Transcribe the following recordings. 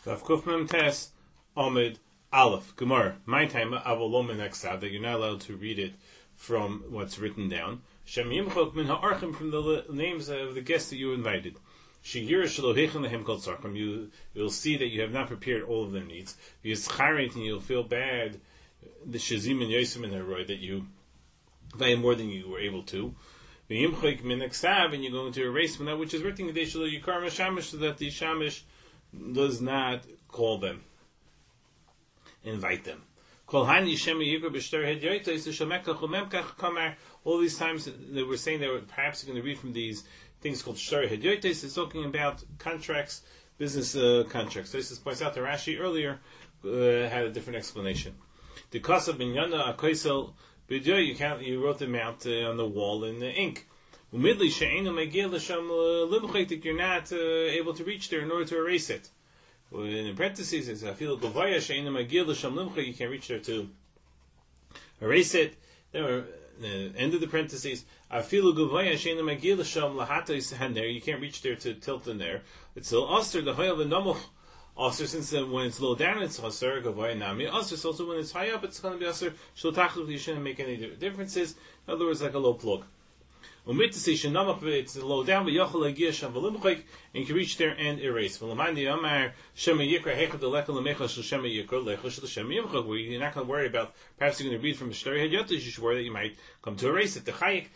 Daf Kuf Mem Tes Omid Aleph Gemara. My time Avolom Nexav that you're not allowed to read it from what's written down. Shem Yimchok Min Ha'archim, from the names of the guests that you invited. Shehir Shalohechem Lehem Kol Tzarchim. You'll see that you have not prepared all of their needs. Yischarit, and you'll feel bad. The Shazim and Yosim and Haroy, that you value more than you were able to. V'yimchok Min Nexav, and you're going to erase from that which is written Gedei Shelo Yikar Mashamish, so that the Shamish does not call them, invite them. All these times they were saying they were perhaps going to read from these things called Shtar Hedyotes. It's talking about contracts, business contracts. So this points out that Rashi earlier had a different explanation. The Kasa Binyana Akoisel Bidyo, you wrote them out on the wall in the ink. That you're not able to reach there in order to erase it. In parentheses, it's you can't reach there to erase it. Then end of the parentheses. You can't reach there to tilt in there. It's still Aser, the Hoyav and Namuch. Aser, since when it's low down, it's Aser, Gavaya Nami. Aser, so also when it's high up, it's going to be Aser. You shouldn't make any differences. In other words, like a low plug. It's low down, and you can reach there and erase. Where you're not going to worry about, perhaps you're going to read from Shtar Hedyotes, you should worry that you might come to erase it. The chayik,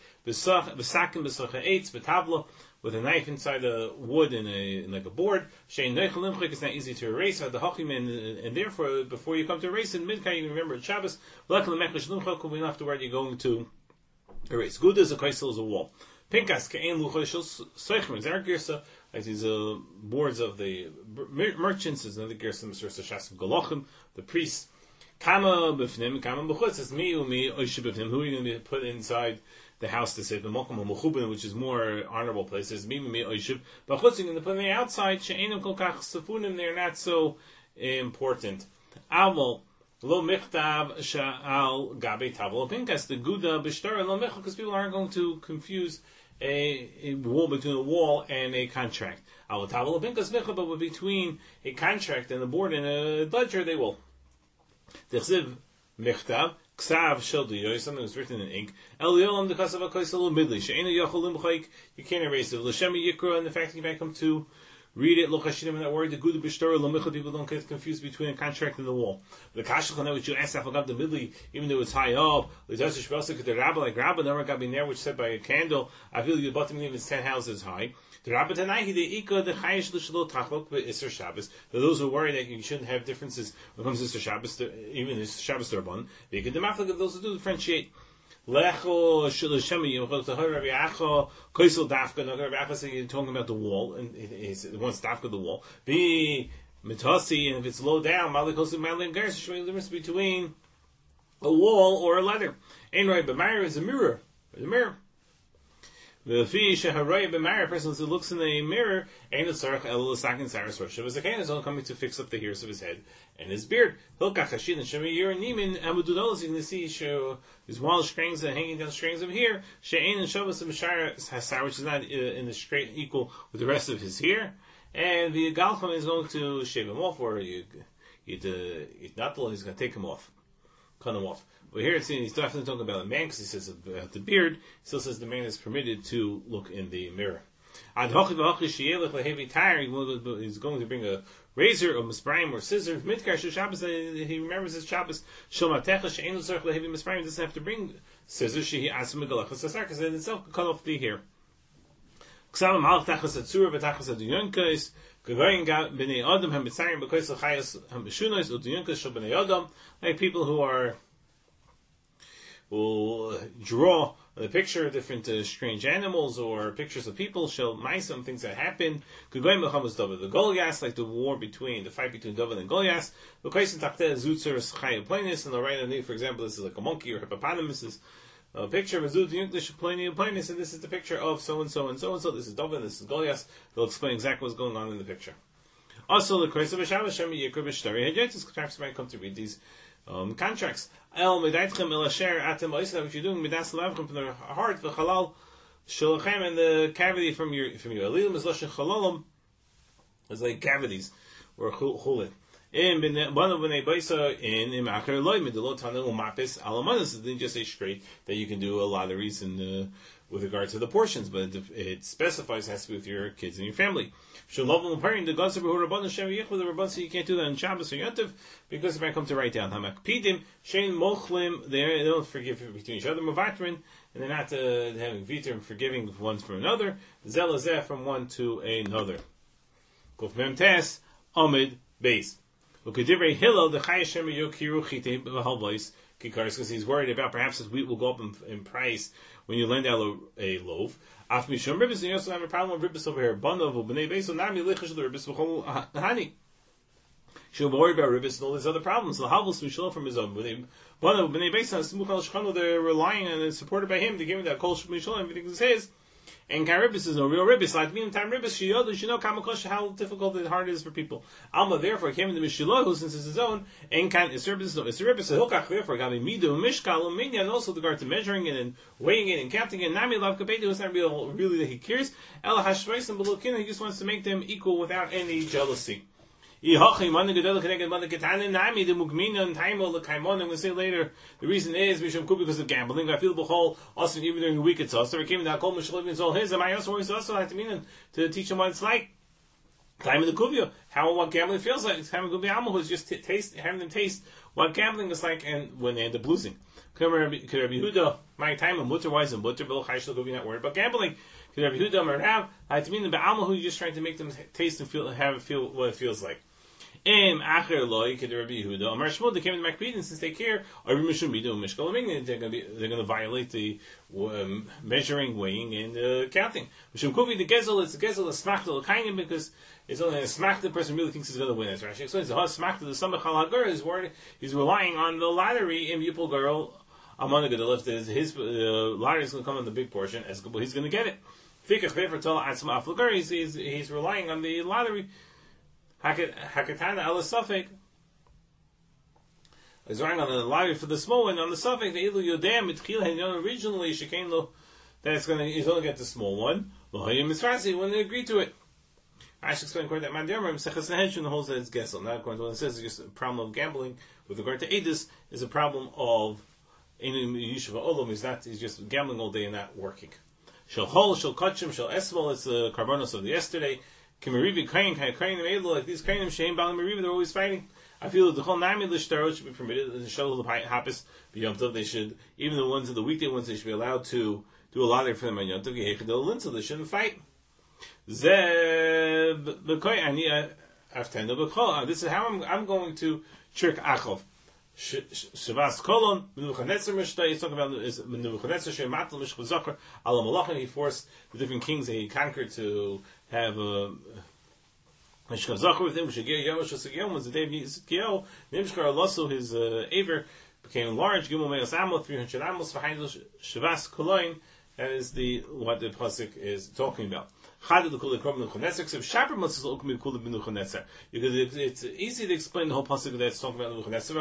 with a knife inside the wood in like a board, it's not easy to erase. And therefore, before you come to erase it, midkai, you remember Shabbos, we don't have to worry you're going to erase. Good as a kaisel is a wall. Pinkas ke'en luchashel soichim. Zera girsa, like these boards of the merchants. There's another girsa, Mr. Shasim Galachim, the priests. Kama b'fnim, kama b'chutz. It's me umi oishib b'fnim. Who are you going to put inside the house to say the mokum ha'mechubin, which is more honorable places? Me umi oishib. B'chutz, you're going to put them outside. She'enim kol kach safunim. They're not so important. Aval. Lo michtav sha'al gabe tavlo pinkas, the guda b'shtar lo michtav, because people aren't going to confuse a wall between a wall and a contract. Al tavlo pinkas michtav, but between a contract and a board and a ledger, they will. Tichsiv michtav ksav shel diyoy, something was written in ink. El yolam dekasav akoisel midli she'ena yocholim b'chayik, you can't erase it. L'shemi yikra, and the fact that you might come to read it, look Hashinim, and that word, the good b'shtar lomicha, people don't get confused between a contract and the wall. The kashach, which you asked, Afagab the midli, even though it's high up, the Dasish Belsik, the rabbi, like rabbi, never got in there, which said by a candle, I feel you bottom even 10 houses high. The rabbi Tanahi, the Ika, the Chayish, the Shalot Tachlok, but Isser Shabbos. Those who worry that you shouldn't have differences when it comes to Isser Shabbos, even Isser Shabbos Rabban, they could demaflik, those who do differentiate. Lecho Shilashemi Rabbi Acha Koisel Dafka. No, Rabbi Acha said you're talking about the wall, and it wants Dafka the wall. Be Mitasi, and if it's low down, Malikosu Malin Gers, showing the difference between a wall or a ladder. Ein Roi B'Meir is a mirror. It's a mirror. The fish a person who looks in the mirror, ain't a sarach el sakin saras rosh. It was a is only coming to fix up the hairs of his head and his beard. Hilkachashin and shemi yer nimin amududolos. You can see these wild strings hanging down strings of hair. She'ain and shavas mishara hasar, which is not in the straight equal with the rest of his hair. And the galcham is going to shave him off, or he's going to take him off, cut him off. Well, here he's definitely talking about a man, because he says about the beard. He still says the man is permitted to look in the mirror. He's going to bring a razor or misprayim or scissors. He remembers his Shabbos. Doesn't have to bring scissors. Because in itself can cut off the hair. Like people who will draw a picture of different strange animals or pictures of people, show some things that happen. The Goliath, like the fight between David and Goliath. And the right underneath, for example, this is like a monkey or hippopotamus. This a picture of a Zut English plenty, and this is the picture of so and so and so and so. This is David, this is Goliath. They'll explain exactly what's going on in the picture. Also, the Kreis of Shabbos Shemi Yikra B'Shtari Hedyotes. Perhaps you might come to read these contracts. El Medaitchem El Asher Atem Oisla, what you're doing Medas Lavchem from the heart, V'Chalal Shalachem, and the cavity from your Elilim is Lashon Chalalim, it's like cavities. or chulin. In one of bnei baisa in imacher loy midlo tanu umapis alamanas. It didn't just say straight that you can do a lotteries and with regard to the portions, but it specifies it has to be with your kids and your family. Shalovim pairing the gods of Rabban Hashem Yichud the Rabban, so you can't do that on Shabbos or Yontif because it might come to write down Hamakpidim Shein Mochlim. They don't forgive between each other Mavatrin, and they're not having viter and forgiving one from another. Zelazeh from one to another. Kuf Mem Tes Amid Beis. Ukedivrei Hillel the Chayeshem Yokiru Chite B'Halvos Kikaris, because he's worried about perhaps his wheat will go up in price when you lend out a loaf. Af mishum ribbis, and you also have a problem with ribbis over here. Banav b'nei beis, so nami lichash the ribbis v'chol hani. She'll be worried about ribbis and all these other problems. L'havos mishlo from his own. Banav b'nei beis, and smuch al shchanu, they're relying and it's supported by him to give him that kol mishlo, everything is his. And ribbis is no real ribbis. Like meantime, ribbis shiyodu, you know how difficult and hard it is for people. Alma therefore came into Mishilohu since it's his own. And can is ribbis no it's a ribbis. So hilkach therefore got midu mishkal uminya, and also with regard to measuring it and weighing it and counting it. Nami lav kapedu is not really that he cares. Ela hashvais and belukin, he just wants to make them equal without any jealousy. I'm going to say later, the reason is because of gambling. I feel also even during the week it's also. It came to Kol Mishlovin all his, and I also have to mean to teach him what it's like. Time in the kuvya, what gambling feels like. Time in the kuvya who's just having them taste what gambling is like, and when they end up losing. Could Rabbi Yehuda, my time and mutter wise and mutter bill chayshel kuvya not worried about gambling. Could Rabbi Yehuda Merav, I have to mean the Ba'alma who's just trying to make them taste and feel what it feels like. Acher loy kid Rabbi Yehuda Amar Shmuel, they came to Makpidin since they care. They're going to violate the measuring, weighing, and counting. Mishum Kuvi the Gezel, it's the Gezel the Smachta L'Kainim, because it's only a Smachta the person really thinks he's going to win. As Rashi explains, the Smachta the Samach Halagur is worried. He's relying on the lottery in Yupul Girl. Amana Gadol, if his lottery is going to come in the big portion, as he's going to get it. Fikach Befer Tola Atzma Aflagur, he's relying on the lottery. Hakatana ala Suffolk is running on the lottery for the small one. On the Suffolk, the Ilu Yodam Mitchil had known originally Shekain that he's going to get the small one. Lohayim Misrasi when they agree to it. I should explain according to that Mandiamar Mesechas Neheshun the whole says it's Gesel. Not according to what it says, it's just a problem of gambling. With regard to Edis, is a problem of Einu Yishuv Olam. He's just gambling all day and not working. Shel Hol, Shel Kachim, Shel Esmol. It's the Karbonos of the yesterday. Kimarivi Kain, like these Kainim, Shane, Balam Marivi, they're always fighting. I feel that the whole Nami Lishtarot should be permitted, and the Shel Hapis, B'Yom they should, even the ones of the weekday ones, they should be allowed to do a lottery for them on Yom Tov, Yehechadol Lin, so they shouldn't fight. Zeb, B'Koy, Ani, Aftenda B'Chol. This is how I'm going to trick Achov. Shavas Kolon, Menuchanetzer Mishtay, he's talking about Menuchanetzer, Shematel Mishchav Zachar, Ala Malachim, he forced the different kings that he conquered to have Mishchav Zachar with him. Shagir Yosh Shagir was the day of Yizkiel. Nimshkar Alosu, his Aver became large. Gimel Meos Amos, 300 Amos, V'Haindel Shavas Kolon. That is what the pasuk is talking about. Because it's easy to explain the whole pasuk that's talking about Nebuchadnezzar.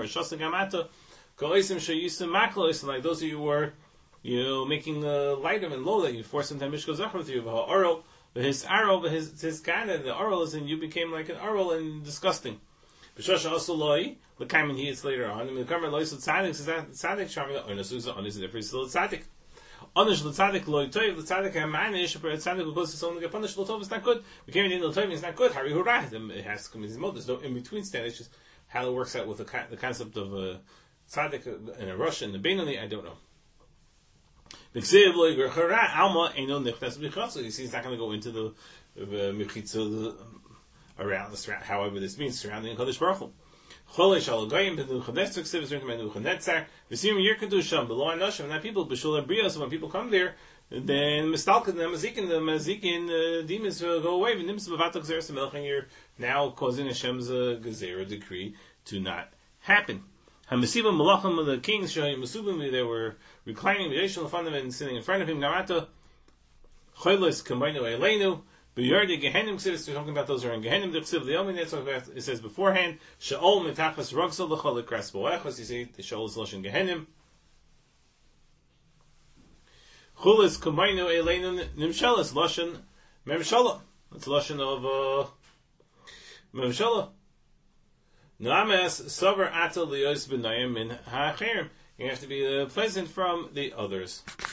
Like those of you who were, making light of and low, that you force them to have Mishkal Zachar with you. But his arrow, his kind of the arrow is, and you became like an arrow and disgusting. B'shosha also loy, the kamen he is later on. And the kamen loy so tzaddik says that tzaddik shaming the onasu on is the difference still tzaddik. Onish l'tzadik loy toiv l'tzadik hamanish, but tzaddik who goes to someone to get punished l'tov is not good. We came in l'tov is not good. Hari hurrah, it has to come in his mode. There's no in between stand. It's just how it works out with the concept of tzaddik in a rush and the Benoni. I don't know. You see, he's not going to go into the mechitza around the however this means surrounding Kadosh Baruch Hu. Chole shal goyim b'Nebuchadnezzar ksiv is written by Nebuchadnezzar. V'sim yirkadusham below anoshim. And that people b'shul brios. When people come there, then mistalked the mazikin demons will go away. V'nims b'vatok zeres melching. You're now causing Hashem's gezerah decree to not happen. Hamasiba malachim of the kings showing masubim. They were reclining v'yeshul in front of him and sitting in front of him. Gamata cholos kamaynu eleinu. But you already Gehenim Ksiv, we're talking about those who are in Gehenim, the Ksiv, the Omen, it says beforehand, Sha'ol Metachas Rugsel L'chol Ekras Bo'echos, you see, the Sha'ol is Lashon Gehenim. Chulis Kumaynu Eleinu Nimshalas, Lashon Memshala. It's Lashon of, Mavshala. Names Savar Atal Lios B'Nayim Min Ha'achirim. You have to be pleasant from the others.